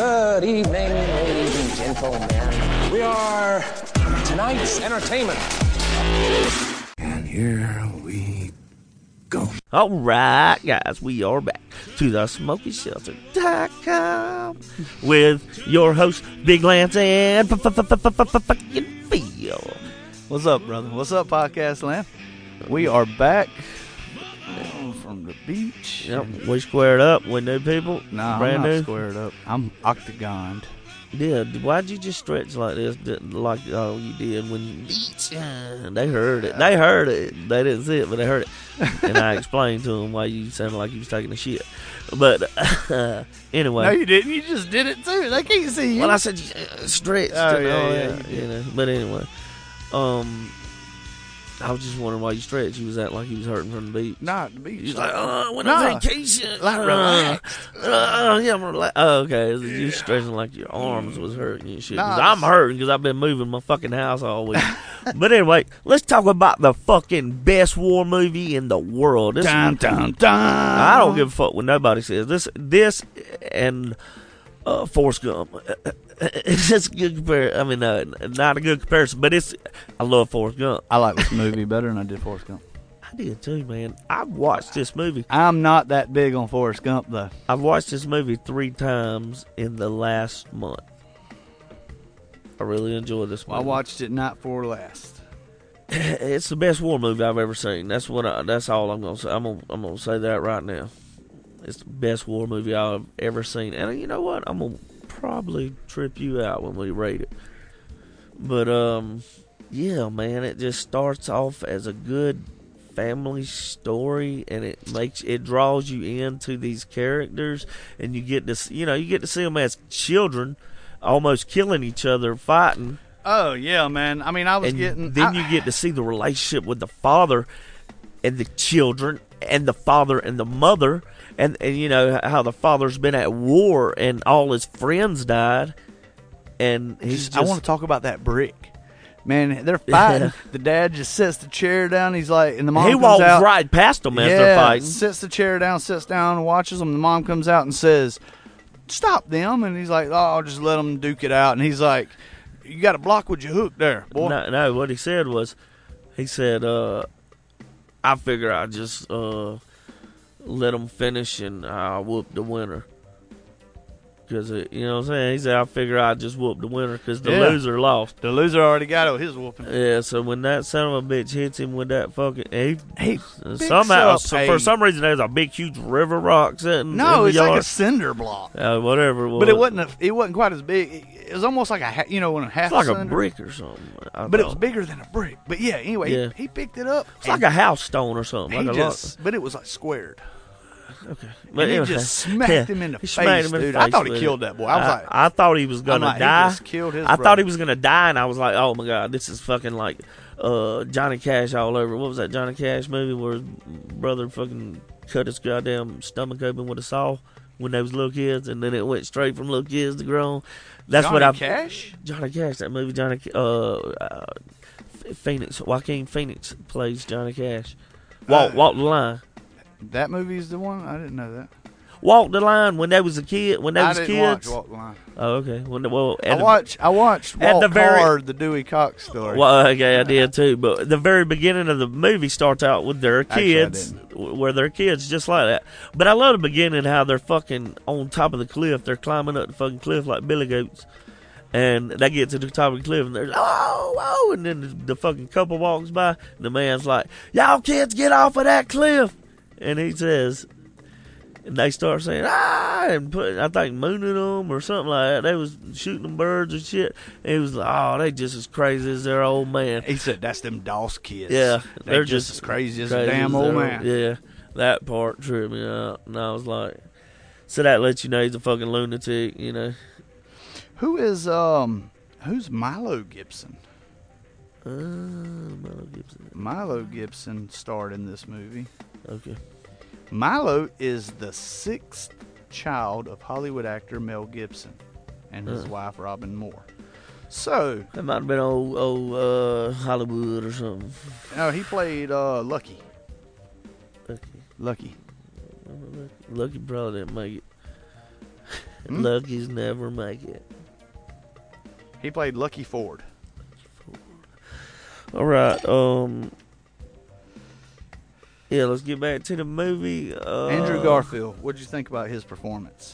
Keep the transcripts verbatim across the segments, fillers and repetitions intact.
Good evening, ladies and gentlemen. We are tonight's entertainment. And here we go. All right, guys, we are back to the smoky shelter dot com with your host, Big Lance and fucking Phil. What's up, brother? What's up, Podcast Land? We are back from the beach. Yep, we squared up with new people. Nah, brand I'm not new. squared up. I'm octagoned. Yeah, why'd you just stretch like this, like oh you did when you? They heard it. They heard it. They didn't see it, but they heard it. And I explained to them why you sounded like you was taking a shit. But uh, anyway, No, you didn't. You just did it too. They can't see you. well, I said uh, stretched. Oh, and yeah, all yeah, that, you you know. But anyway, um, I was just wondering why you stretched. You was acting like you was hurting from the beach. Not the beach. You was like, oh, I went Nah. on vacation. Like, uh, relaxed. Uh, yeah, I'm relaxed. Oh, okay. You stretching like your arms was hurting and shit. 'Cause Nah. I'm hurting because I've been moving my fucking house all week. But anyway, let's talk about the fucking best war movie in the world. This, Dun, dun, dun. I don't give a fuck what nobody says. This, this, and uh, Forrest Gump. It's just a good comparison. I mean, uh, not a good comparison, but it's. I love Forrest Gump. I like this movie better than I did Forrest Gump. I did too, man. I've watched this movie. I'm not that big on Forrest Gump, though. I've watched this movie three times in the last month. I really enjoyed this movie. I watched it night before last. It's the best war movie I've ever seen. That's what. I, that's all I'm gonna say. I'm gonna. I'm gonna say that right now. It's the best war movie I've ever seen. And you know what? I'm gonna probably trip you out when we rate it. But um, yeah, man, it just starts off as a good family story, and it makes it draws you into these characters, and you get to you know you get to see them as children, almost killing each other, fighting. Oh, yeah, man. I mean, I was And getting... then I, you get to see the relationship with the father and the children and the father and the mother, and, and you know how the father's been at war and all his friends died, and he's Just, just, I want to talk about that brick. Man, they're fighting. Yeah. The dad just sets the chair down. He's like, and the mom he comes walks out. right past them as yeah, they're fighting. sets the chair down, sits down, watches them. The mom comes out and says, "Stop them!" And he's like, "Oh, I'll just let them duke it out." And he's like, "You got a block with your hook there, boy." No, no, what he said was, he said, uh, I figure I just uh, let them finish and I'll whoop the winner. Because, you know what I'm saying? He said, I figure I just whoop the winner because the Yeah. loser lost. The loser already got his whooping. Yeah, so when that son of a bitch hits him with that fucking... He, He somehow, up so a- for some reason, there's a big, huge river rock sitting No, in the it's yard. like a cinder block. Uh, whatever it was. But it wasn't. A, it wasn't quite as big. It was almost like a ha- you know when a half It's like a cylinder. brick or something. I But it was thought. bigger than a brick. But yeah, anyway, Yeah. he, he picked it up. It's like a house stone or something. He Like just, a but it was like squared. lot. Okay. And he anyway, just smacked yeah, him in the he face, smacked him in the dude. I face thought he with killed it. that boy. I was I, like, I thought he was gonna I'm like, he die. just killed his I thought brother. he was gonna die, and I was like, oh my god, this is fucking like uh, Johnny Cash all over. What was that Johnny Cash movie where his brother fucking cut his goddamn stomach open with a saw when they was little kids, and then it went straight from little kids to grown. That's Johnny what I Cash. Johnny Cash, that movie. Johnny uh, uh Phoenix, Joaquin Phoenix plays Johnny Cash. Walk, Uh, walk the line. That movie's the one. I didn't know that. Walk the line when they was a kid. When they I was didn't kids. watch Walk the Line. Oh, okay. When the, well, I at the- watched. I watched at Walk the very- Hard, the Dewey Cox story. Well, okay, I did too. But the very beginning of the movie starts out with their Actually, I kids, where their kids just like that. But I love the beginning how they're fucking on top of the cliff. They're climbing up the fucking cliff like billy goats, and they get to the top of the cliff and they're oh oh, and then the, the fucking couple walks by, and the man's like, "Y'all kids, get off of that cliff," and he says. And they start saying, ah, and put, I think, mooning them or something like that. They was shooting them birds and shit. And he was like, oh, they just as crazy as their old man. He said, "That's them Doss kids. Yeah. they're, they're just, just as crazy as a crazy damn as old their man." Yeah, that part tripped me out. And I was like, so that lets you know he's a fucking lunatic, you know. Who is um? Who's Milo Gibson? Uh, Mel Gibson. Milo Gibson starred in this movie. Okay. Milo is the sixth child of Hollywood actor Mel Gibson and his Uh. wife Robin Moore. So, That might have been old, old uh, Hollywood or something. no, he played uh, Lucky. Lucky. Lucky. Lucky probably didn't make it. Hmm? Lucky's never make it. He played Lucky Ford. All right. Um. Yeah, let's get back to the movie. Uh, Andrew Garfield. What did you think about his performance?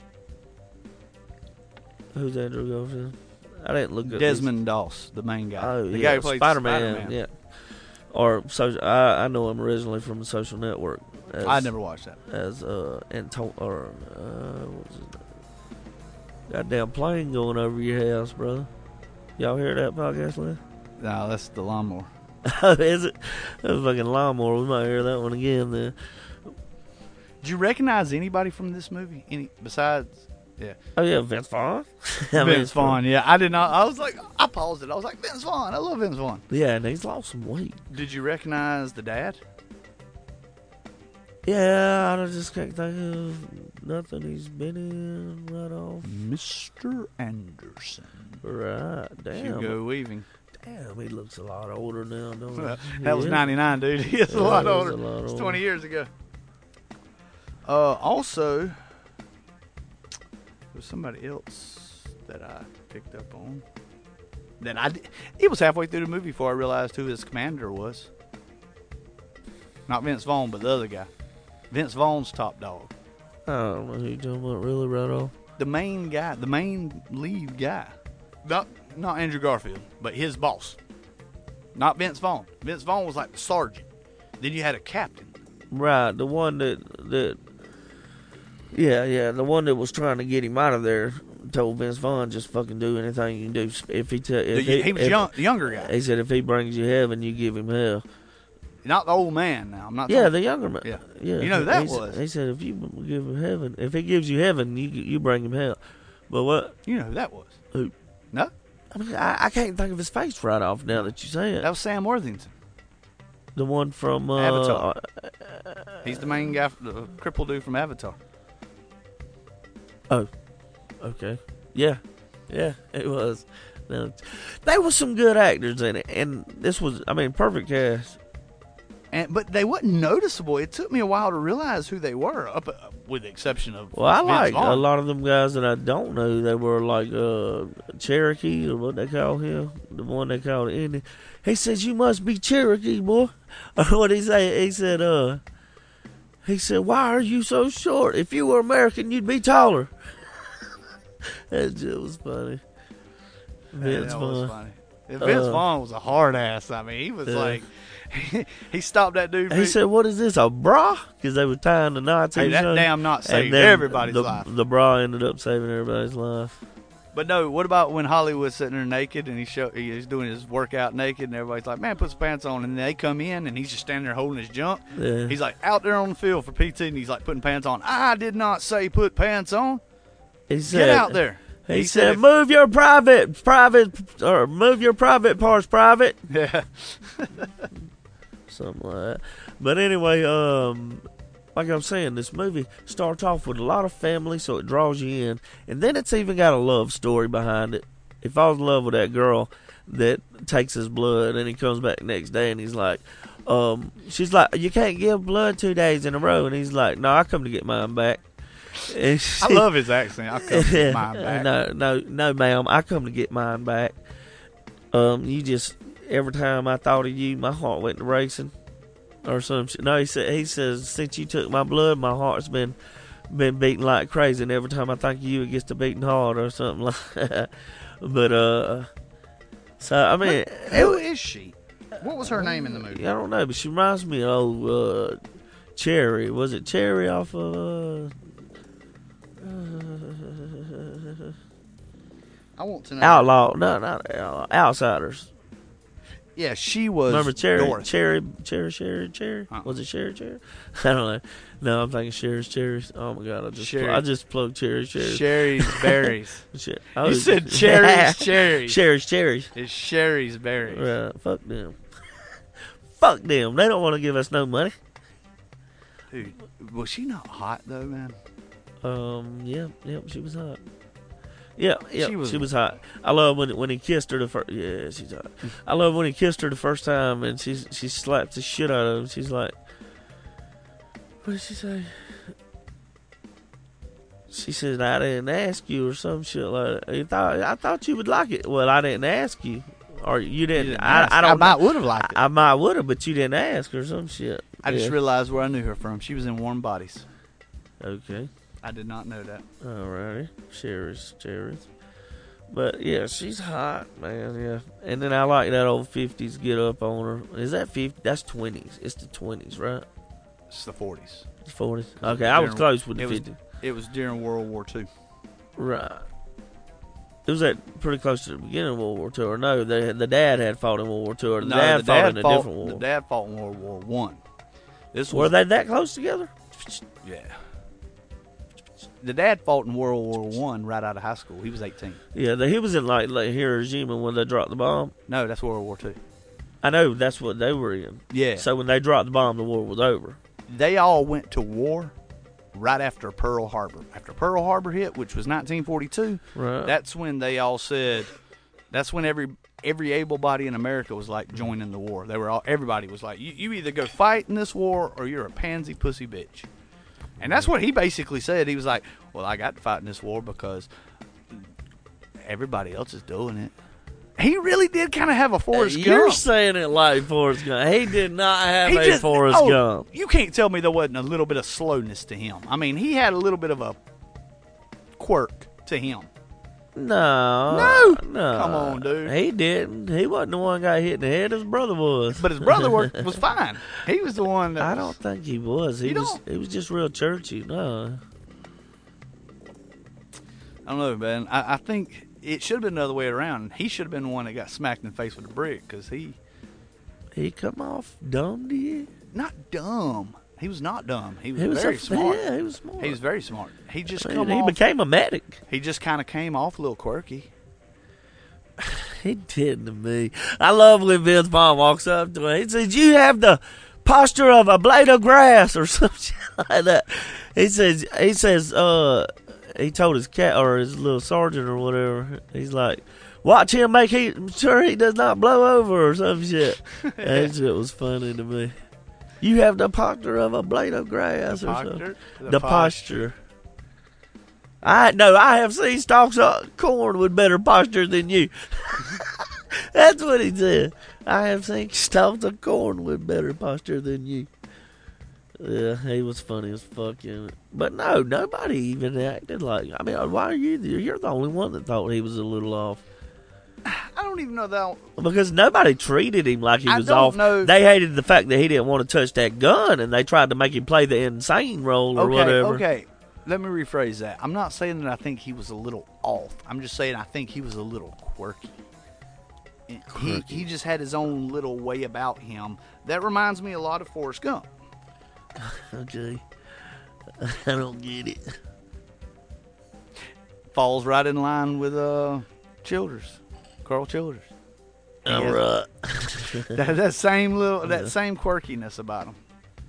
Who's Andrew Garfield? I didn't look at Desmond Doss, the main guy. Oh the yeah, guy who played Spider-Man. Spider-Man. Yeah. Or so I, I know him originally from the Social Network. As, I never watched that. As uh Anton or uh what was his name? Goddamn plane going over your house, brother. Y'all hear that podcast, Lynn? No, that's the lawnmower. Is it? That was fucking lawnmower. We might hear that one again then. Did you recognize anybody from this movie? Any besides? Yeah. Oh yeah, Vince Vaughn. I mean, Vince Vaughn. Yeah, I did not. I was like, I paused it. I was like, Vince Vaughn. I love Vince Vaughn. Yeah, and he's lost some weight. Did you recognize the dad? Yeah, I just can't think of nothing he's been in right off. Mister Anderson. Right, damn. Hugo Weaving. Damn, he looks a lot older now, don't he? Well, that was Yeah. ninety-nine, dude. He is a Yeah, lot he is older. a lot It's older. twenty years ago. Uh, also, there was somebody else that I picked up on. That I did. It was halfway through the movie before I realized who his commander was. Not Vince Vaughn, but the other guy. Vince Vaughn's top dog. I don't know who you're talking about really right off. The main guy, the main lead guy. Not not Andrew Garfield, but his boss. Not Vince Vaughn. Vince Vaughn was like the sergeant. Then you had a captain. Right, the one that that yeah, yeah, the one that was trying to get him out of there told Vince Vaughn just fucking do anything you can do. If he t- if The- he, he was if, young, the younger guy. he said if he brings you heaven, you give him hell. Not the old man now. I'm not Yeah, talking- the younger man. Yeah. yeah. You know who that he was? Said, he said if you give him heaven, if he gives you heaven, you you bring him hell. But what? You know who that was? Who? No? I mean, I, I can't think of his face right off now that you say it. That was Sam Worthington. The one from uh, Avatar. He's the main guy, the crippled dude from Avatar. Oh, okay. Yeah, yeah, it was. Now, there was some good actors in it, and this was, I mean, perfect cast. And but they wasn't noticeable. It took me a while to realize who they were, up uh, with the exception of Well, I Vince like Vaughn. a lot of them guys that I don't know. They were like uh, Cherokee, or what they call him, the one they called Indy. He says, "You must be Cherokee, boy." What he say? He said, "Uh, he said, why are you so short? If you were American, you'd be taller." That just was funny. Vince that was Vaughn. funny. And Vince Uh, Vaughn was a hard ass. I mean, he was Yeah. like, he stopped that dude. He said, "What is this, a bra?" Because they were tying the knots. Hey, in that each other. damn knot And saved then everybody's the, life. The bra ended up saving everybody's life. But no, what about when Hollywood's sitting there naked and he show, he's doing his workout naked and everybody's like, man, put his pants on. And they come in and he's just standing there holding his junk. Yeah. He's like out there on the field for P T and he's like putting pants on. I did not say put pants on. He said, Get out there. He, He said, said if- "Move your private, private, or move your private parts private." Yeah. Something like that. But anyway, um, like I'm saying, this movie starts off with a lot of family, so it draws you in, and then it's even got a love story behind it. He falls in love with that girl that takes his blood, and he comes back next day, and he's like, um, she's like, "You can't give blood two days in a row," and he's like, "No, I come to get mine back." And she, I love his accent. I'll come to get mine back. No, no, no, ma'am. I come to get mine back. Um, you just every time I thought of you, my heart went to racing, or some shit. No, he said he says since you took my blood, my heart's been been beating like crazy, and every time I think of you, it gets to beating hard, or something like that. But uh, so I mean, Who is she? What was her name in the movie? I don't know, but she reminds me of old uh, Cherry. Was it Cherry off of? Uh, I want to know. Outlaw, no, not Outlaw, Outsiders. Yeah, she was. Remember Cherry, Dorothy. Cherry, Cherry, Cherry, Cherry? Uh-uh. Was it Cherry, Cherry? I don't know. No, I'm thinking Cherry's Cherries. Oh my God, I just, Sherry. pl- I just plugged Cherry's Cherries. Sherry's berries. Cher- You oh, said Cherry's cherries. Cherry's Cherries. It's Sherry's berries. Right, fuck them. Fuck them. They don't want to give us no money. Dude, was she not hot though, man? Um, yeah, yeah, she was hot. Yeah, yeah, She she was- was, hot. I love when when he kissed her the first. Yeah, she's hot. I love when he kissed her the first time, and she she slapped the shit out of him. She's like, what did she say? She said, I didn't ask you or some shit like that. You thought, I thought you would like it. Well, I didn't ask you. Or you didn't. You didn't I, ask. I don't I might would have liked it. I, I might would have, but you didn't ask or some shit. I just Yeah. realized where I knew her from. She was in Warm Bodies. Okay. I did not know that. Alrighty. Sherry's, Sherry's. But yeah, she's hot, man. Yeah. And then I like that old fifties get up on her. Is that fifty? That's twenties. It's the twenties, right? It's the forties. It's forties. Okay, I was During- close with the it was- fifties. It was during World War Two. Right. It was at pretty close to the beginning of World War Two, or no? The the dad had fought in World War Two, or the No, dad the fought dad in a fought, different war. The dad fought in World War One. This Were was they that close together? yeah. The dad fought in World War One right out of high school. He was eighteen. Yeah, the, he was in like, like Hiroshima when they dropped the bomb. No, that's World War Two. I know that's what they were in. Yeah. So when they dropped the bomb, the war was over. They all went to war right after Pearl Harbor. After Pearl Harbor hit, which was nineteen forty-two, Right. that's when they all said. That's when every every able body in America was like joining the war. They were all. Everybody was like, you, you either go fight in this war or you're a pansy pussy bitch. And that's what he basically said. He was like, well, I got to fight in this war because everybody else is doing it. He really did kind of have a Forrest Uh, You're Gump. saying it like Forrest Gump. He did not have He a just- Forrest oh, Gump. You can't tell me there wasn't a little bit of slowness to him. I mean, he had a little bit of a quirk to him. No. No. No. Come on, dude. He didn't. He wasn't the one got hit in the head. His brother was. But his brother were, was fine. He was the one that I was- don't think he was. He You was. don't? He was just real churchy. No. I don't know, man. I, I think it should have been the other way around. He should have been the one that got smacked in the face with a brick because he, He come off dumb to you. not dumb. He was not dumb. He was, He was very a, smart. Yeah, he was smart. He was very smart. He just I mean, come he off. became a medic. he just kind of came off a little quirky. He did to me. I love when Vince Vaughn walks up to him. He says, "You have the posture of a blade of grass," or some shit like that. He says, "He says, uh, he told his cat or his little sergeant or whatever. He's like, watch him make he sure he does not blow over or some shit." That shit was funny to me. You have the posture of a blade of grass, The or posture? something. The The posture. I no, I have seen stalks of corn with better posture than you. That's what he said. I have seen stalks of corn with better posture than you. Yeah, he was funny as fuck in it. But no, nobody even acted like. I mean, why are you? You're the only one that thought he was a little off. I don't even know that. Because nobody treated him like he I was don't off. know. They hated the fact that he didn't want to touch that gun, and they tried to make him play the insane role or Okay, whatever. okay. Let me rephrase that. I'm not saying that I think he was a little off. I'm just saying I think he was a little quirky. He, he just had his own little way about him. That reminds me a lot of Forrest Gump. Okay. I don't get it. Falls right in line with uh, Childers, Carl Childers. He All has right. That, that same little, that same quirkiness about them.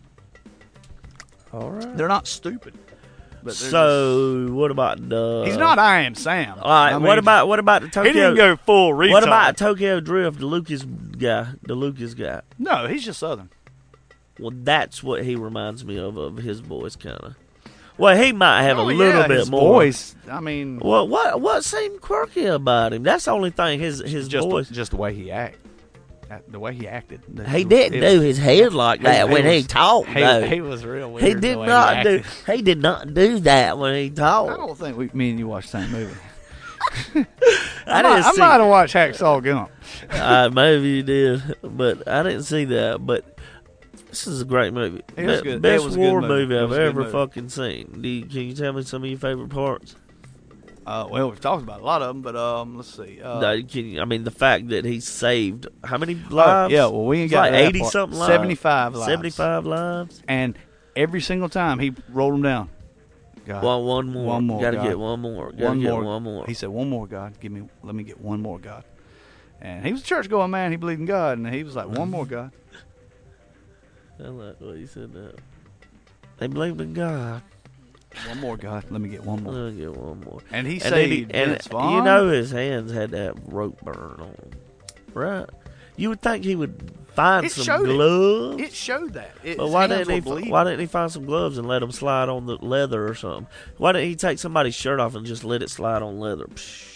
All right. They're not stupid. But they're So, what about the? just, he's not I Am Sam. All right. I what mean, about what about the Tokyo? He didn't go full retard. What about Tokyo Drift? The Lucas guy. The Lucas guy. No, he's just Southern. Well, that's what he reminds me of. Of his voice, kind of. Well, he might have Oh, a little yeah, bit his more. voice. I mean, Well, what what seemed quirky about him? That's the only thing. His his just voice. just the way he act, That- the way he acted. He didn't do his head like he- that he when he was- talked. He, though. he was real weird. He the did way not he do. acted. He did not do that when he I talked. don't think we, me and you watched the same movie. I I, didn't might, I see. might have watched Hacksaw Gump. uh, maybe you did, but I didn't see that. But this is a great movie. It was Be- good. It Best was a good war movie. movie It I've was a good ever movie. fucking seen. Do you, can you tell me some of your favorite parts? Uh, well, we've talked about a lot of them, but um, let's see. Uh, No, can you- I mean, the fact that he saved how many oh, lives? yeah, well, we ain't It's got like to that eighty part. something lives. seventy-five lives. Seventy-five lives. And every single time he rolled them down. God, One, one more. One more, Got to God. get one more. Got to one get more. one more. He said, "One more, God, give me. Let me get one more, God." And he was a church-going man. He believed in God, and he was like, "One more, God." I like what you said that. They believed in God. One more, God. Let me get one more. Let me get one more. And he And then saved he, and Vince Vaughn. you know his hands had that rope burn on them, right? You would think he would find It some showed it. gloves? It showed that. It, But his why hands didn't he? were bleeding. Why didn't he find some gloves and let them slide on the leather or something? Why didn't he take somebody's shirt off and just let it slide on leather? Psh,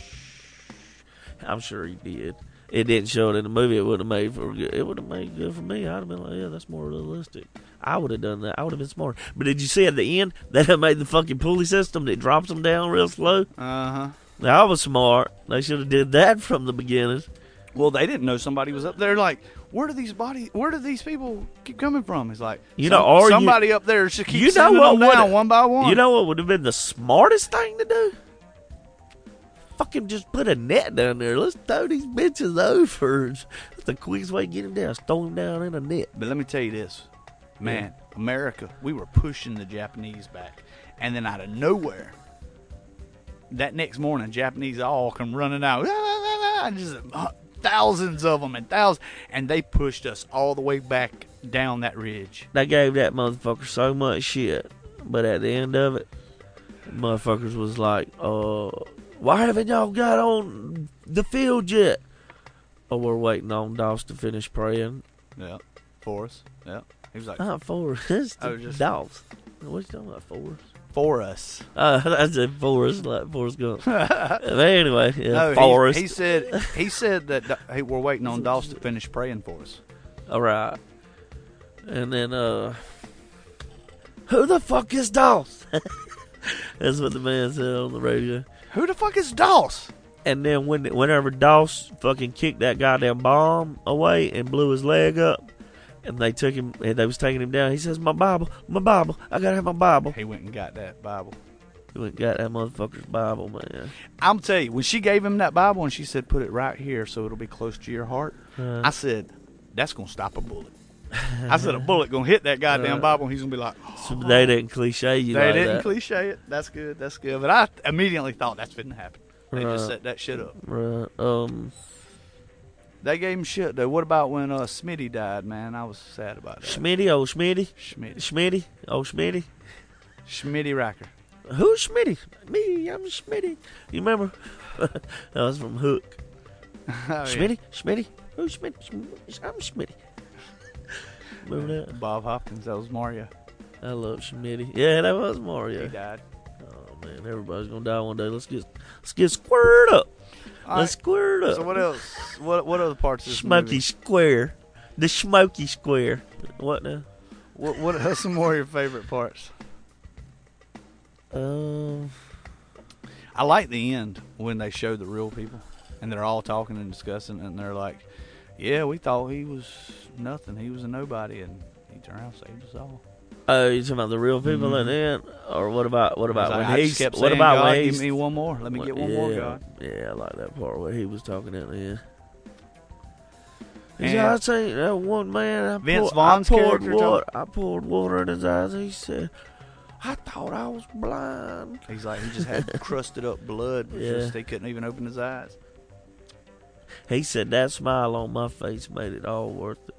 I'm sure he did. It didn't show it in the movie. It would have made for good. It would have made good for me. I'd have been like, yeah, that's more realistic. I would have done that. I would have been smart. But did you see at the end they had made the fucking pulley system that drops them down real slow? Uh huh. That was smart. They should have did that from the beginning. Well, they didn't know somebody was up there. Like, where do these body? Where do these people keep coming from? It's like, You some- know, or you- somebody up there should keep you know sending what them would've- down one by one. You know what would have been the smartest thing to do? Fucking just put a net down there. Let's throw these bitches over. That's the quickest way to get them down. Just throw them down in a net. But let me tell you this, man, America, we were pushing the Japanese back, and then out of nowhere, that next morning, Japanese all come running out, "Ah, ah, ah," and just uh, thousands of them and thousands, and they pushed us all the way back down that ridge. They gave that motherfucker so much shit. But at the end of it, motherfuckers was like, uh, why haven't y'all got on the field yet? Oh, we're waiting on Doss to finish praying. Yeah, for us. Yeah, he was like, Not for us. Oh, just- Doss. What you talking about, for us? for us. Uh, I said Forrest, like Forrest Gump. But anyway, yeah, No, Forrest. he, he said he said that uh, hey, we're waiting on Doss to finish praying for us. All right. And then, uh, who the fuck is Doss? That's what the man said on the radio. Who the fuck is Doss? And then when whenever Doss fucking kicked that goddamn bomb away and blew his leg up, and they took him, and they was taking him down, he says, my Bible, my Bible, I gotta have my Bible. He went and got that Bible. He went and got that motherfucker's Bible, man. I'm tell you, when she gave him that Bible and she said, "Put it right here so it'll be close to your heart," Uh, I said, "That's gonna stop a bullet." I said, "A bullet gonna hit that goddamn Uh, Bible, and he's gonna be like." so they didn't cliche you They like didn't that. cliche it. That's good. That's good. But I immediately thought that's fitting to happen. They just Right. set that shit up. Right. Um, They gave him shit though. What about when uh, Smitty died, man? I was sad about that. Schmitty, oh Schmitty, Schmitty. Schmitty, oh Schmitty. Schmitty Racker. Who's Schmitty? Me, I'm Schmitty. You remember? That was from Hook. Oh, yeah. Schmitty, Schmitty, who's Schmitty? Schm- I'm Schmitty. Remember that? Bob Hopkins. That was Mario. I love Schmitty. Yeah, that was He Mario. died. Oh man, everybody's gonna die one day. Let's get let's get squared up. All Let's right. square it up. So what else? What what other parts of this Smoky movie? Square. The Smoky Square. What now? What what are some more of your favorite parts? Um, I like the end when they show the real people and they're all talking and discussing and they're like, "Yeah, we thought he was nothing. He was a nobody, and he turned around and saved us all." oh, you talking about the real people at the end, or what about what about It's like, when I he's just kept what saying, about "God, when give he's me one more. Let me get one more, yeah, God." Yeah, I like that part where he was talking at the end. He And- said, I seen that one man. I Vince poured, Vaughn's I poured character water. I poured water in his eyes. He said, "I thought I was blind." He's like, he just had crusted up blood. It was Yeah. just, he couldn't even open his eyes. He said that smile on my face made it all worth it.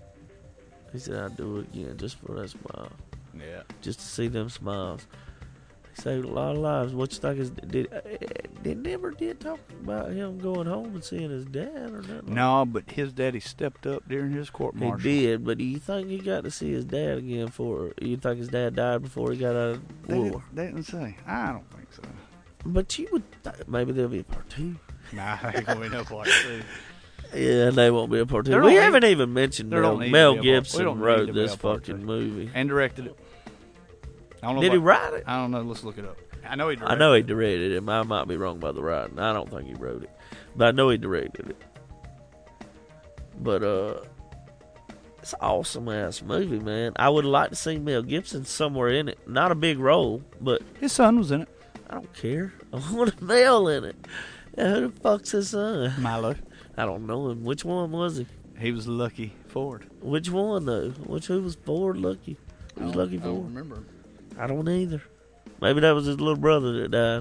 He said, "I'd do it again just for that smile, Yeah. just to see them smiles." He saved a lot of lives. What you think is did? Uh, they never did talk about him going home and seeing his dad or nothing. No, but his daddy stepped up during his court He martial. did, but do you think he got to see his dad again? For you think his dad died before he got out of They war? didn't, they didn't say. I don't think so. But you would th- maybe there'll be a part two. Nah, ain't gonna be no part two. Yeah, they won't be a part two. There We don't haven't even mentioned there Mel, don't need to Mel be a part- we Gibson don't need wrote to be this a part fucking two. movie. And directed it. I don't know Did he what- write it? I don't know. Let's look it up. I know he directed I know he directed it. I might be wrong about the writing. I don't think he wrote it, but I know he directed it. But uh, it's an awesome ass movie, man. I would like to see Mel Gibson somewhere in it. Not a big role, but His son was in it. I don't care. I want a Mel in it. Yeah, who the fuck's his son? Milo. I don't know him. Which one was he? He was Lucky Ford. Which one though? Which who was Ford Lucky? Who was Lucky I don't Ford? remember. I don't either. Maybe that was his little brother that died.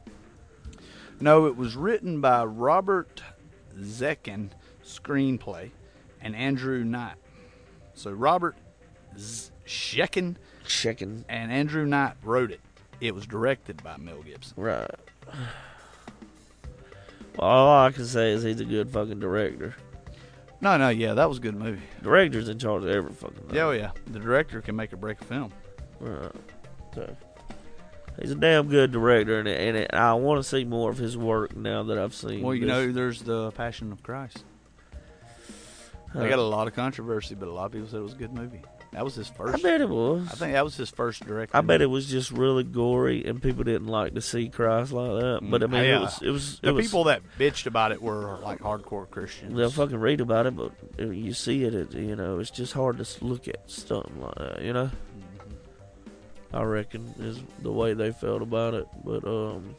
No, it was written by Robert Zekin, screenplay, and Andrew Knight. So Robert Z- Zekin Checking. and Andrew Knight wrote it. It was directed by Mel Gibson. Right. Well, all I can say is he's a good fucking director. No, no, yeah, that was a good movie. Director's in charge of every fucking thing. Yeah, oh, yeah. The director can make or break a film. Right. So, he's a damn good director, and, and it, I want to see more of his work now that I've seen. Well, you this. know, there's the Passion of Christ. They got a lot of controversy, but a lot of people said it was a good movie. That was his first. I bet it was. I think that was his first director. I bet it was just really gory, and people didn't like to see Christ like that. But I mean, Yeah. it was. It was. It The was, people that bitched about it were like hardcore Christians. They'll fucking read about it, but if you see it, it, you know, it's just hard to s- look at something like that, you know? Mm-hmm. I reckon is the way they felt about it. But, um,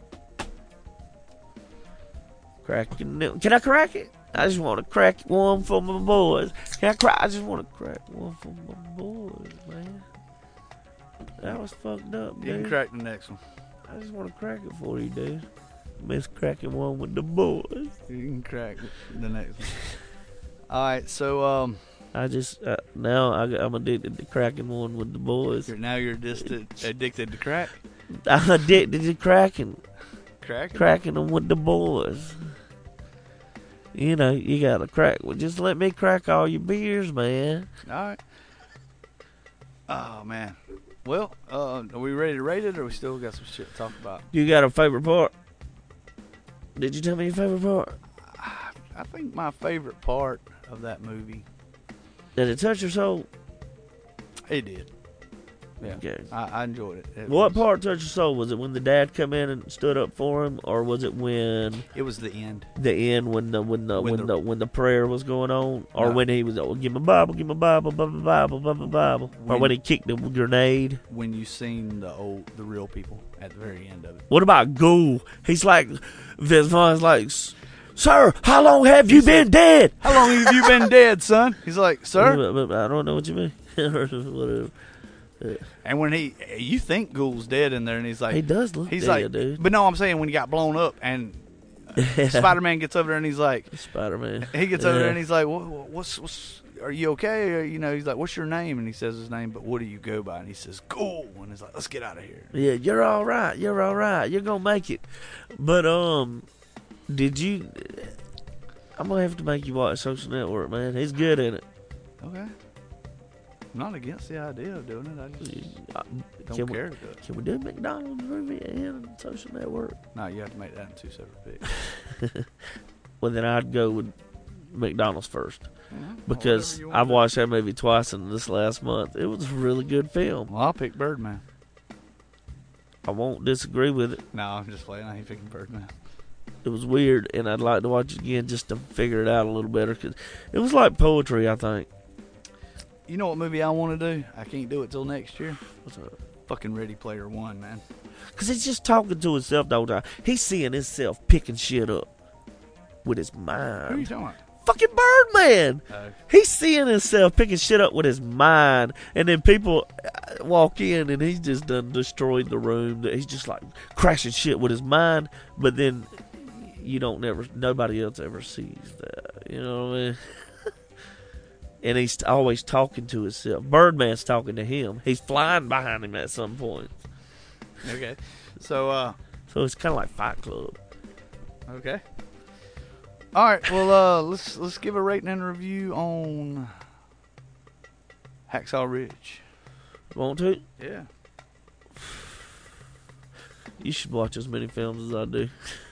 cracking, it- can I crack it? I just want to crack one for my boys. Can I crack? I just want to crack one for my boys, man. That was fucked up, You dude. can crack the next one. I just want to crack it for you, dude. Miss cracking one with the boys. You can crack the next one. All right, so um, I just uh, now I, I'm addicted to cracking one with the boys. you're, now you're addicted, addicted to crack. I'm addicted to cracking, Cracking? cracking them with the boys. You know, you gotta crack. Well, just let me crack all your beers, man. All right. Oh, man. Well, uh, are we ready to rate it, or we still got some shit to talk about? You got a favorite part? Did you tell me your favorite part? I think my favorite part of that movie, Did it touch your soul? it did. Yeah, Okay. I, I enjoyed it. It What was, part touched your soul? Was it when the dad come in and stood up for him, or was it when It was the end. the end when the when the When when the- the, when the prayer was going on, or No. when he was oh, give me Bible, give me Bible, Bible, Bible, Bible, Bible, or When- when he kicked the grenade? When you seen the old, the real people at the very end of it. What about Ghoul? He's like, Vince Vaughn's like, sir, how long have you been dead? How long have you been dead, son? He's like, sir. I don't know what you mean. Whatever. And when he, you think Ghoul's dead in there, and he's like, He does look he's dead, like, dude. but no, I'm saying when he got blown up, and Spider-Man gets over there, and he's like, Spider-Man. he gets over there, Yeah. and he's like, what, what's, what's, are you okay? Or, you know, he's like, what's your name? And he says his name, but what do you go by? And he says, Ghoul. And he's like, let's get out of here. Yeah, you're all right. You're all right. You're gonna make it. But um, did you? I'm gonna have to make you watch Social Network, man. He's good in it. Okay. I'm not against the idea of doing it. I just Uh, don't Can we, care to do it. can we do a McDonald's movie and Social Network? No, you have to make that in two separate picks. Well, then I'd go with McDonald's first Well, because whatever you wanna I've do. watched that movie twice in this last month. It was a really good film. Well, I'll pick Birdman. I won't disagree with it. No, I'm just playing. I ain't picking Birdman. It was weird, and I'd like to watch it again just to figure it out a little better because it was like poetry, I think. You know what movie I want to do? I can't do it till next year. What's up? Fucking Ready Player One, man. Because he's just talking to himself the whole time. He's seeing himself picking shit up with his Who are you mind. talking about? Fucking Birdman! Oh. He's seeing himself picking shit up with his mind. And then people uh, walk in and he's just done destroyed the room. He's just like crashing shit with his mind. But then you don't never, nobody else ever sees that. You know what I mean? And he's always talking to himself. Birdman's talking to him. He's flying behind him at some point. Okay. So, uh, So it's kind of like Fight Club. okay. All right. Well, uh, let's let's give a rating and review on Hacksaw Ridge. Want to? Yeah. You should watch as many films as I do.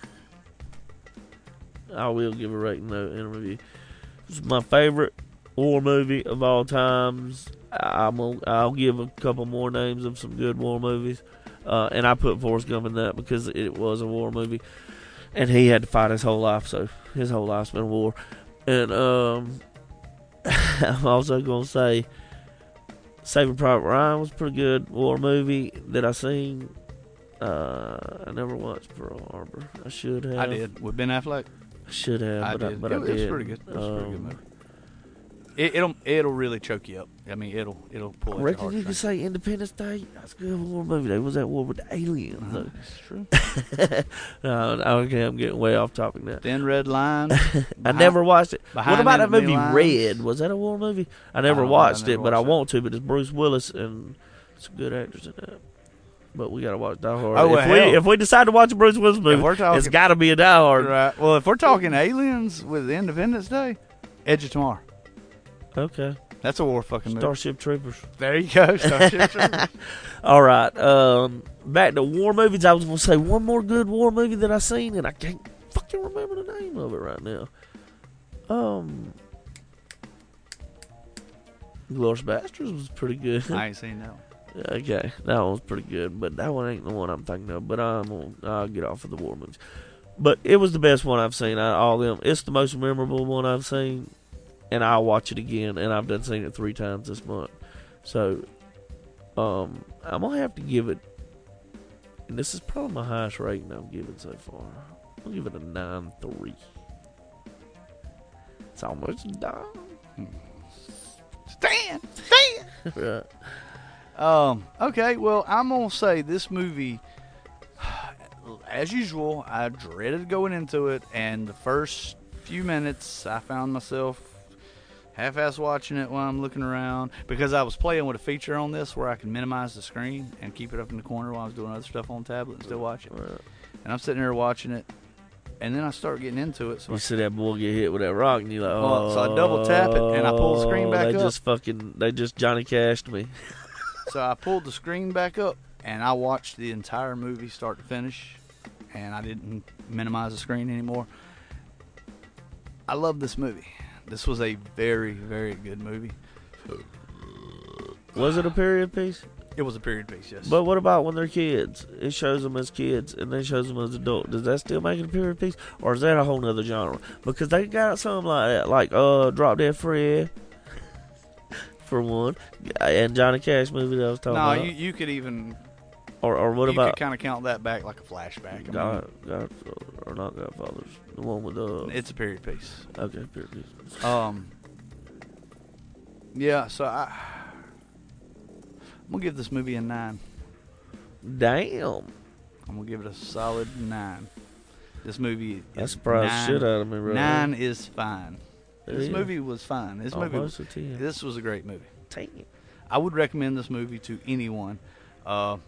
I will give a rating though in a review. It's my favorite war movie of all times. I'm gonna, I'll give a couple more names of some good war movies, uh, and I put Forrest Gump in that because it was a war movie, and he had to fight his whole life, so his whole life's been a war. And um, I'm also gonna say Saving Private Ryan was a pretty good war movie that I seen. Uh, I never watched Pearl Harbor. I should have. I did with Ben Affleck. I should have, I but I, did. but it, I it did. was pretty good. It was a pretty good Um, movie. It, it'll it'll really choke you up. I mean, it'll it'll pull I at your reckon you could heartstrings. say Independence Day. That's a good war movie. They was at war with the aliens. Uh-huh, though. That's true. no, okay, I'm getting way off topic now. Thin Red Line. I Behind- never watched it. What Behind about that Enemy movie Lines. Red? Was that a war movie? I never don't know. watched I never it, but I watched it. want to. But it's Bruce Willis and some good actors in that. But we gotta watch Die Hard. Oh, well, if we hell. if we decide to watch a Bruce Willis movie, we're talking- it's got to be a Die Hard. Right. Well, if we're talking aliens with Independence Day, Edge of Tomorrow. Okay. That's a war fucking movie. Starship Troopers. There you go. Starship Troopers. All right. Um, back to war movies. I was going to say one more good war movie that I seen, and I can't fucking remember the name of it right now. Um, Glorious Bastards was pretty good. I ain't seen that one. Okay, that one was pretty good, but that one ain't the one I'm thinking of. But I'm gonna, I'll get off of the war movies. But it was the best one I've seen out of all of them. It's the most memorable one I've seen, and I'll watch it again. And I've done seen it three times this month. So, um, I'm gonna have to give it. And this is probably my highest rating I've given so far. I'll give it a nine three. It's almost done. Stand, stand. Right. Um, okay, well, I'm going to say this movie, as usual, I dreaded going into it, and the first few minutes, I found myself half-ass watching it while I'm looking around, because I was playing with a feature on this where I can minimize the screen and keep it up in the corner while I was doing other stuff on the tablet and still watch it. Right. And I'm sitting there watching it, and then I start getting into it. So You I, see that boy get hit with that rock, and you're like, Well, oh. so I double tap it, and I pull the screen back they up. just fucking, they just Johnny Cashed me. so I pulled the screen back up, and I watched the entire movie start to finish, and I didn't minimize the screen anymore. I love this movie. This was a very, very good movie. Was it a period piece? It was a period piece, yes. But what about when they're kids? It shows them as kids, and then shows them as adults. Does that still make it a period piece, or is that a whole nother genre? Because they got something like that, like uh, Drop Dead Fred, for one, and Johnny Cash movie that I was talking no, about. you you could even or or what you about could kind of count that back like a flashback. I mean, God, God, or not Godfathers, the one with the it's a period piece. okay period piece. Um. Yeah, so I I'm gonna give this movie a nine. Damn, I'm gonna give it a solid nine. This movie that is surprised nine, the shit out of me. Right Nine now. is fine. It This is. movie was fine. This Almost movie, a ten. this was a great movie. Damn. I would recommend this movie to anyone. Uh,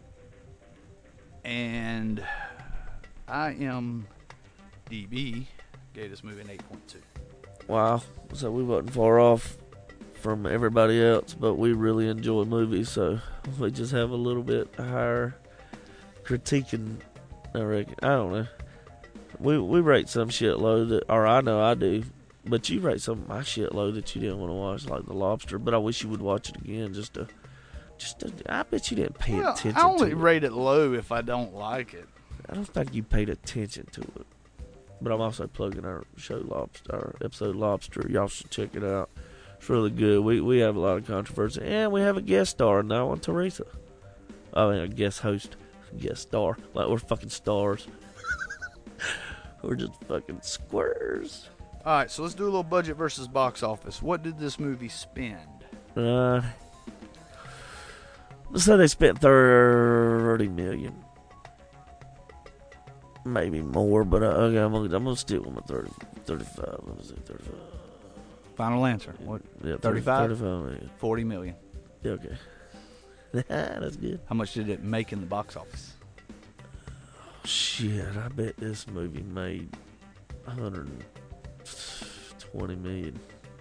and I am D B gave this movie an eight point two. Wow, so we wasn't far off from everybody else, but we really enjoy movies, so we just have a little bit higher critiquing, I reckon. I don't know. We we rate some shit low that, or I know I do, but you rate some of my shit low that you didn't want to watch, like The Lobster. But I wish you would watch it again, just to, just to. I bet you didn't pay Well, attention I only to it. rate it low if I don't like it. I don't think you paid attention to it. But I'm also plugging our show Lobster, our episode Lobster. Y'all should check it out. It's really good. We we have a lot of controversy, and we have a guest star in that one, Teresa. I mean, a guest host, guest star. Like we're fucking stars. We're just fucking squares. All right, so let's do a little budget versus box office. What did this movie spend? Uh, let's say they spent thirty million, maybe more. But uh, okay, I'm gonna, I'm gonna stick with my thirty, thirty-five. Let me see, thirty-five. Final answer. What? Yeah, thirty-five? thirty-five million. forty million. Yeah, okay. That's good. How much did it make in the box office? Shit, I bet this movie made one hundred twenty million.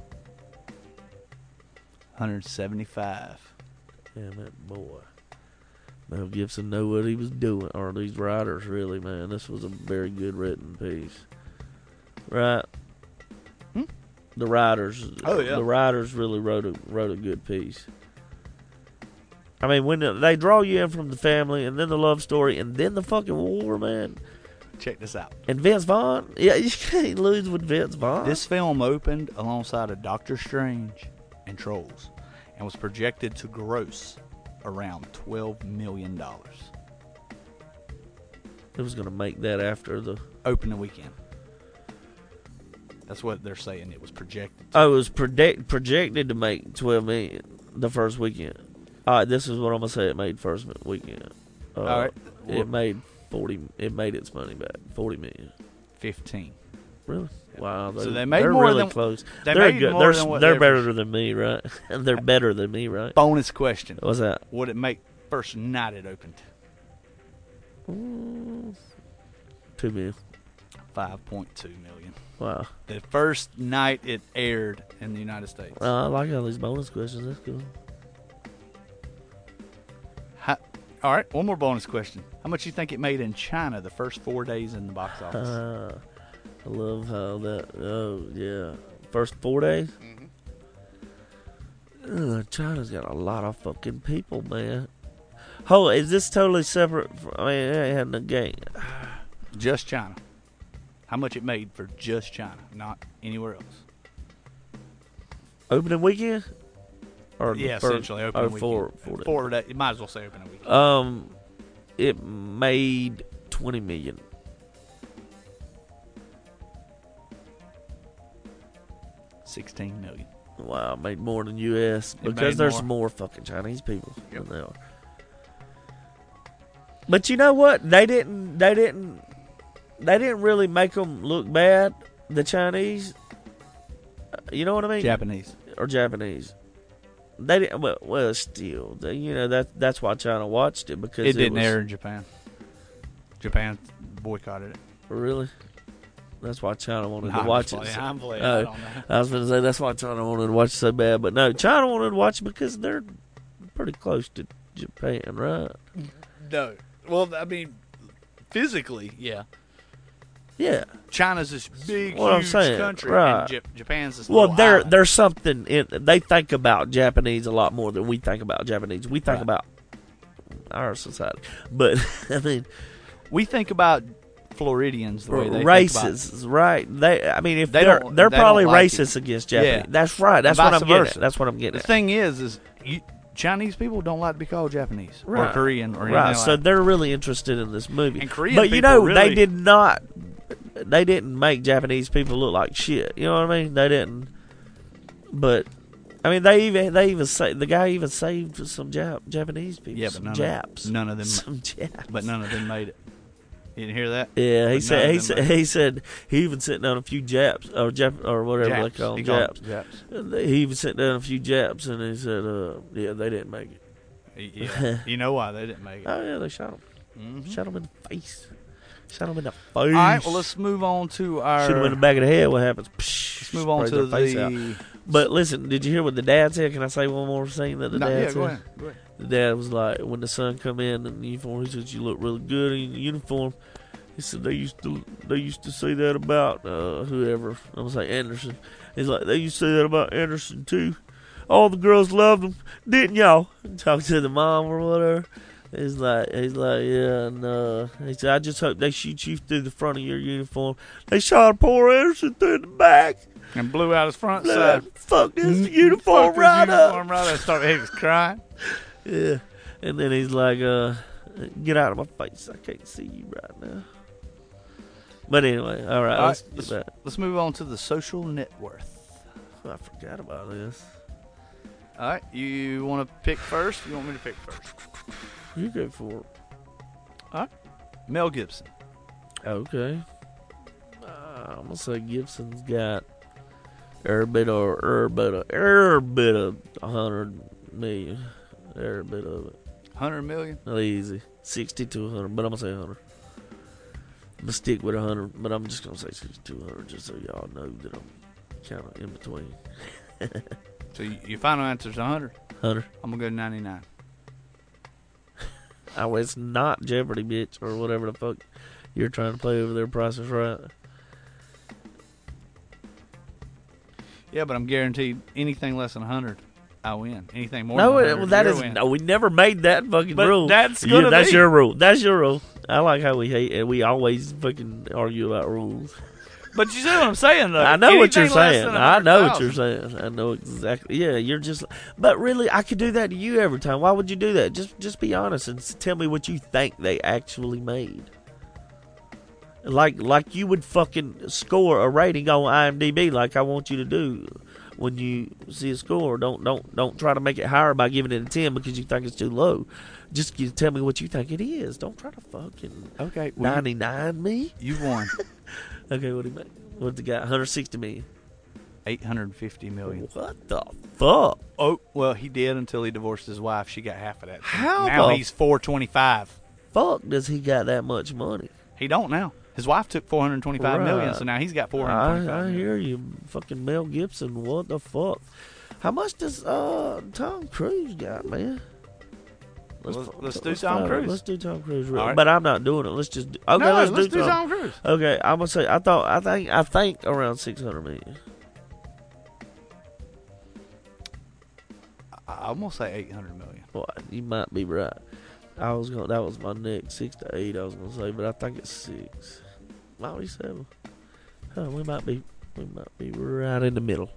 one hundred seventy-five. Damn, that boy. Mel Gibson knew what he was doing, or these writers, really, man. This was a very good written piece. Right? Hmm? The writers, Oh, yeah. the writers really wrote a wrote a good piece. I mean, when they draw you in from the family, and then the love story, and then the fucking war, man. Check this out. And Vince Vaughn, yeah, you can't lose with Vince Vaughn. This film opened alongside of Doctor Strange and Trolls and was projected to gross around twelve million dollars. It was going to make that after the. Opening weekend. That's what they're saying. It was projected to. Oh, it was predict, projected to make twelve million the first weekend. All right, this is what I'm gonna say. It made first weekend. Uh, All right. It made forty. It made its money back. Forty million. fifteen. Really? Wow. So they made they're more really than- close. they They're made good. more they're than what they're they better ever- than me, right? And they're better than me, right? Bonus question. What's that? What did it make first night it opened? Mm, two million. five point two million. Wow. The first night it aired in the United States. Uh, I like all these bonus questions. That's cool. How, all right, one more bonus question. How much you think it made in China the first four days in the box office? Uh, I love how that. Oh yeah, first four days. Mm-hmm. Uh, China's got a lot of fucking people, man. Oh, is this totally separate? From, I mean, it ain't had no game. Just China. How much it made for just China, not anywhere else? Opening weekend? Or Yeah, first, essentially opening or weekend. four, four days. Four days. You might as well say opening weekend. Um, it made twenty million. Sixteen million. Wow, it made more than U S It because made there's more. more fucking Chinese people Yep. than there are. But you know what? They didn't. They didn't. They didn't really make them look bad. The Chinese. You know what I mean? Japanese. Or Japanese. They didn't. Well, well still, they, you know that that's why China watched it because It didn't was, air in Japan. Japan boycotted it. Really? That's why China wanted Nah, to watch I'm it. playing, so- I'm playing. Oh, I don't know. I was going to say that's why China wanted to watch it so bad, but no, China wanted to watch it because they're pretty close to Japan, right? No. Well, I mean, physically, yeah. Yeah. China's this big, What I'm huge saying, country, right. and Jap- Japan's this Well, little there island. there's something in. They think about Japanese a lot more than we think about Japanese. We think Right. about our society, but I mean, We think about Floridians the way they races, right? They, I mean, if They they are don't- they're they don't probably like racist it. against Japanese. Yeah. That's right. That's And what vice I'm getting versa. at. That's what I'm think getting about. The at. thing is, is you, Chinese people don't like to be called Japanese or Right. Korean or anything Right, like so that. they're really interested in this movie. And Korean but you people know, really- they did not. They didn't make Japanese people look like shit. You know what I mean? They didn't. But I mean, they even they even say the guy even saved some Jap, Japanese people. Yeah, but some none Japs. of, none of them. Some Japs. But none of them made it. You didn't hear that? Yeah, he But said none he of said them he said he even sent down a few Japs or Jap or whatever Japs. they call He them, called Japs. them Japs. And they- He even sent down a few Japs, and he said, uh, "Yeah, they didn't make it." Yeah. You know why they didn't make it? Oh yeah, they shot him. Mhm. Shot him in the face. Shot him in the face. All right, well, let's move on to our. shoot him in the back of the head. What happens? Let's move on Sprays to their face out. the. But listen, did you hear what the dad said? Can I say one more thing that the No, dad yeah, said? go ahead. Go ahead. The dad was like, when the son come in in the uniform, he said, "You look really good in your uniform." He said they used to they used to say that about uh, whoever. I was like Anderson. He's like they used to say that about Anderson too. All the girls loved him, didn't y'all? Talk to the mom or whatever. He's like he's like yeah, and uh, he said I just hope they shoot you through the front of your uniform. They shot poor Anderson through the back. And blew out his front Blew side. that Fuck this Mm, uniform fuck his right uniform up. right up. Started, he was crying. Yeah, and then he's like, uh, "Get out of my face! I can't see you right now." But anyway, all right, All let's right, get let's, back. let's move on to the social net worth. I forgot about this. All right, you want to pick first? You want me to pick first? You go for it. Mel Gibson. Okay. Uh, I'm gonna say Gibson's got every bit of every bit of every bit of a hundred million. Every bit of it. Hundred million. Not easy. Sixty to a hundred, but I'm gonna say a hundred. I'm gonna stick with a hundred, but I'm just gonna say sixty to a hundred just so y'all know that I'm kind of in between. So you, your final answer is a hundred. Hundred. I'm gonna go ninety-nine. Oh, it's not Jeopardy, bitch, or whatever the fuck you're trying to play over there. Price is Right. Yeah, but I'm guaranteed anything less than a hundred, I win. Anything more No, than it, a well, hundred, that you're is win. no. We never made that fucking But rule. that's You- gonna That's be. your rule. That's your rule. I like how we hate and we always fucking argue about rules. But you see what I'm saying, though. I know what Anything you're less saying. than I know what you're one hundred thousand. saying. I know exactly. Yeah, you're just. But really, I could do that to you every time. Why would you do that? Just, just be honest and s- tell me what you think they actually made. Like, like you would fucking score a rating on IMDb, like I want you to do when you see a score. Don't, don't, don't try to make it higher by giving it a ten because you think it's too low. Just give, tell me what you think it is. Don't try to fucking Okay, well, you, ninety-nine me. you won Okay, what do you make? What's the guy? one hundred sixty million. eight hundred fifty million. What the fuck? Oh, well, he did until he divorced his wife. She got half of that. How Now the he's four twenty-five. Fuck does he got that much money? He don't now. His wife took four hundred twenty-five million, Right. so now he's got four hundred twenty-five I, I million. hear you. Fucking Mel Gibson. What the fuck? How much does uh Tom Cruise got, man? Let's- fu- let's do let's Tom find it. Cruise. Let's do Tom Cruise. Real, All right. But I'm not doing it. Let's just do, okay. no, let's, let's do, do Tom. Tom Cruise. Okay, I'm gonna say. I thought. I think. I think around six hundred million. I- I'm gonna say eight hundred million. Boy, you might be right. I was going. That was my next six to eight. I was gonna say, but I think it's six. Might be seven. Huh, we might be. We might be right in the middle.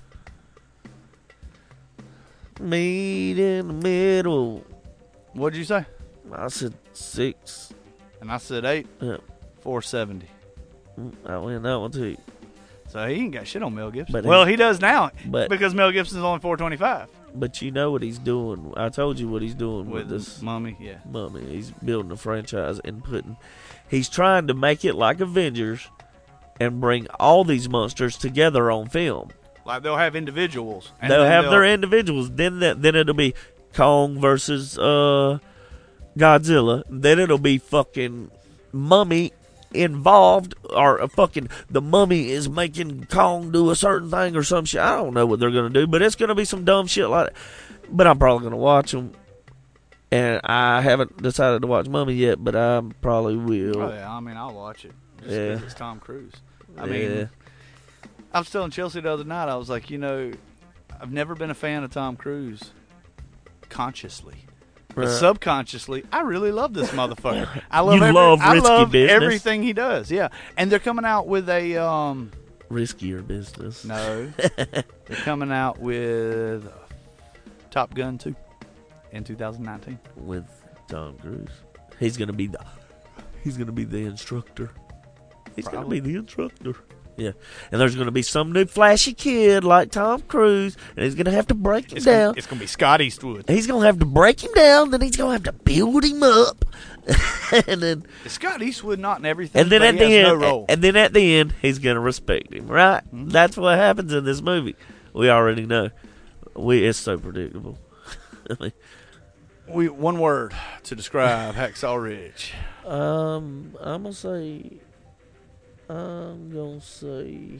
Meet in the middle. What'd you say? I said six. And I said eight. Yeah, four seventy. mm, I win that one too. So he ain't got shit on Mel Gibson. But well, he's- he does now but- because Mel Gibson's only four twenty-five But you know what he's doing. I told you what he's doing with, with this Mummy. Yeah. Mummy. He's building a franchise and putting. He's trying to make it like Avengers, and bring all these monsters together on film. Like they'll have individuals. and They'll then have their individuals. Then that, then it'll be Kong versus uh, Godzilla. Then it'll be fucking Mummy involved, or a fucking the Mummy is making Kong do a certain thing or some shit. I don't know what they're gonna do, but it's gonna be some dumb shit like that. But I'm probably gonna watch them. And I haven't decided to watch Mummy yet, but I probably will. Oh, yeah, I mean, I'll watch it just Yeah. because it's Tom Cruise. I Yeah. mean, I was telling Chelsea the other night, I was like, you know, I've never been a fan of Tom Cruise consciously. But Right. subconsciously, I really love this motherfucker. I love, You every, love I risky love business. everything he does. Yeah, and they're coming out with a um, Riskier business. no, they're coming out with Top Gun two in two thousand nineteen. With Tom Cruise. He's gonna be the he's gonna be the instructor. He's Probably. gonna be the instructor. Yeah. And there's gonna be some new flashy kid like Tom Cruise, and he's gonna have to break him It's down. gonna, it's gonna be Scott Eastwood. He's gonna have to break him down, then he's gonna have to build him up. and then Is Scott Eastwood not in everything? and then but at he the has end no role. and then at the end he's gonna respect him, right? Mm-hmm. That's what happens in this movie. We already know. We it's so predictable. I mean, We one word to describe Hacksaw Ridge. Um, I'm gonna say, I'm gonna say,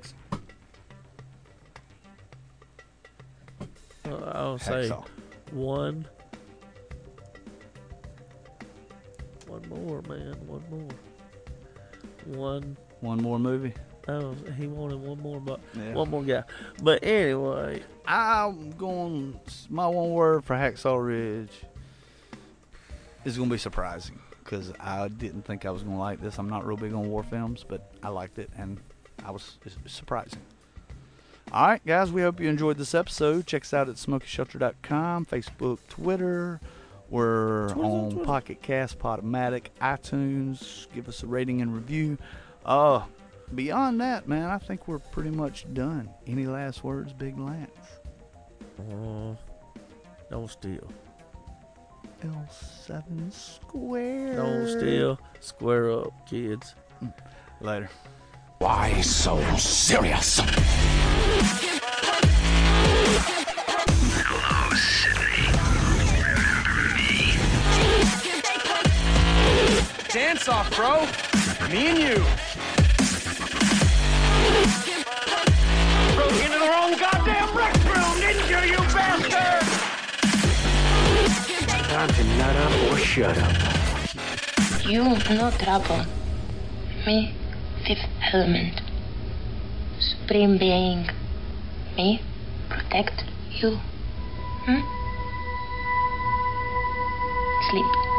uh, I'll say Hacksaw. one, one more, man, one more, one. One more movie. Oh, he wanted one more, but Yeah. one more guy. But anyway, I'm going. My one word for Hacksaw Ridge is going to be surprising because I didn't think I was going to like this. I'm not real big on war films, but I liked it and I was it's surprising. All right, guys, we hope you enjoyed this episode. Check us out at smoky shelter dot com, Facebook, Twitter. We're Twitter's on on Twitter. Pocket Cast, Podomatic, iTunes. Give us a rating and review. Uh, beyond that, man, I think we're pretty much done. Any last words, Big Lance? uh, don't steal, L seven square. don't steal, square up, kids. Later. Why so serious? Hello, Sydney. Remember me? Dance off, bro. Me and you. Broke into the wrong goddamn rec room, didn't you, you bastard? Time to nut up or shut up. You, no trouble. Me, fifth element. Supreme being. Me, protect you. Hmm? Sleep.